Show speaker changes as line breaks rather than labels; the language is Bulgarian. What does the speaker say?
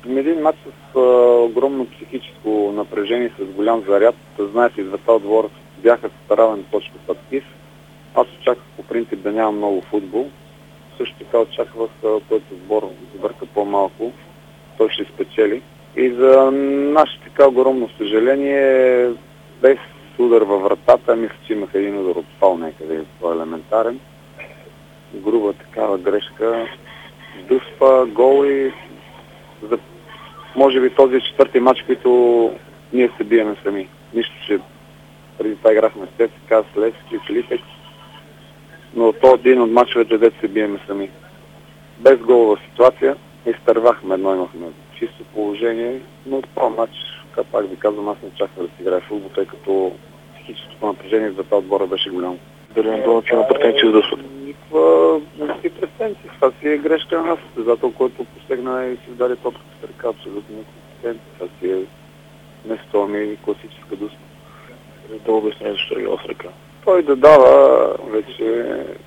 Един матч с огромно психическо напрежение, с голям заряд. Знаете, и двата отбора бяха с равен точка актив. Аз очаквах по принцип да няма много футбол. Също така очаквах който отбор сбърка по-малко. Той ще спечели. И за наше така огромно съжаление, без удар във вратата, мисля, че имах един удар от фал някъде, по-елементарен. Груба такава грешка. Дъспа, гол и за може би този четвърти матч, който ние се биеме сами. Нищо, че преди това играхме с ЦСКА, с Левски, с Литекс, но то един от матчовете, дето се биеме сами. Без голова ситуация, изтървахме едно, имахме чисто положение, но този матч, как пак ви казвам, аз не очаквах да си играе футбол, тъй като психическото напрежение за тази отбора беше голямо.
Дали Антонов има претенции да съд?
Никаква си претенции. Това си е грешка на нас. Състезател, който постегна и си вдаде топката с ръка, абсолютно некомпетентен. Това си е нещо ми класическа дуска.
Да обясня защо е с ръка.
Той да дава вече